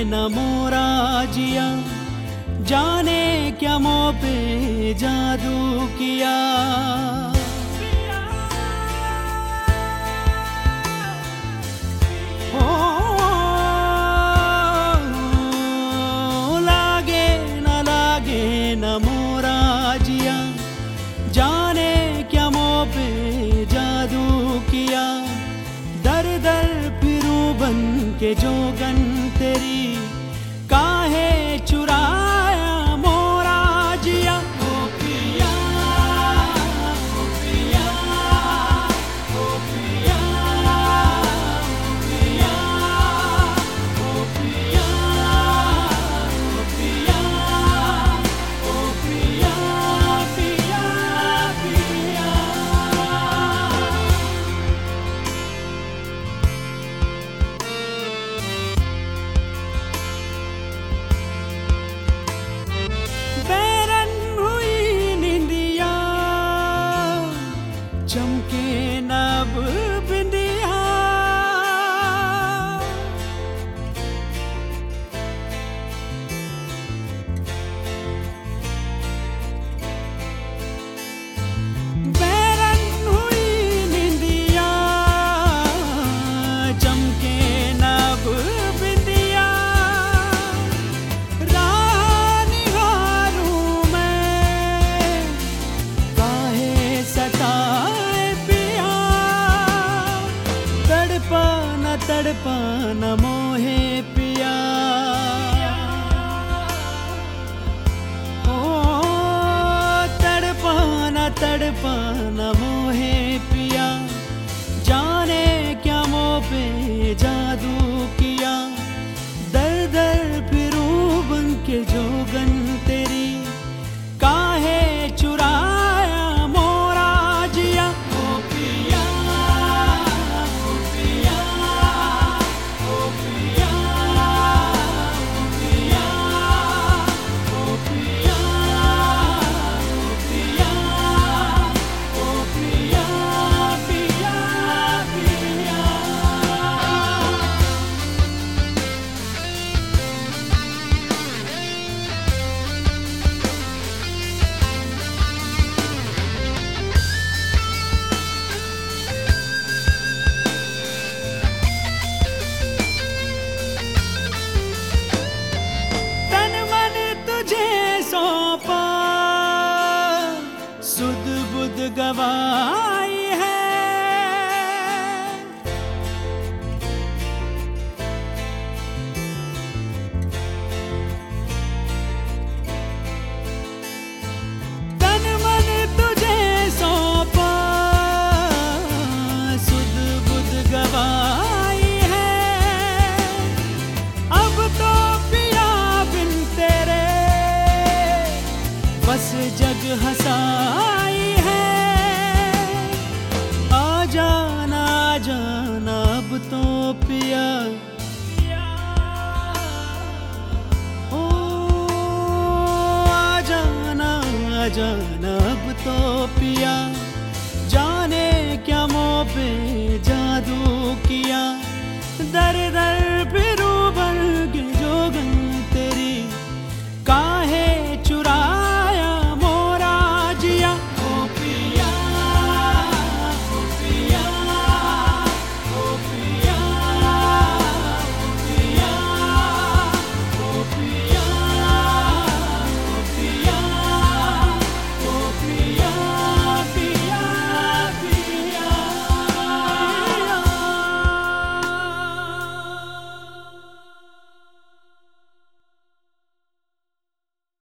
न मोरा जिया, जाने क्या मुँह पे जादू किया। ओ लागे न मोरा जिया, जाने क्या मुँह पे जादू किया। दर दर फिरूं बन के जोगन तेरी, काहे चुराया मोरा जिया। ओ पिया, ओ पिया, ओ पिया, ओ पिया, ओ पिया, ओ पिया, ओ पिया, पिया, पिया। बैरन हुई निंदिया, चमके नब बिंदिया। बैरन हुई निंदिया, चमके नब बिंदिया। तड़पा न मोहे पिया, ओ तड़पा न मोहे पिया। जाने क्या मुँह पे जादू किया। दर दर फिरूं बन के जोगन तेरी, काहे चुराया मोरा जिया। ओ पिया, ओ पिया, ओ पिया, ओ पिया, ओ पिया, ओ पिया, ओ पिया, पिया, पिया। तन मन तुझे सौंपा, सुध बुध गवाई है। तन मन तुझे सौंपा, सुध बुध गवाई है। अब तो पिया बिन तेरे बस जग हंसाई है। आ जाना अब तो पिया, ओ आ जाना अब तो पिया। जाने क्या मुँह पे जादू किया। दर दर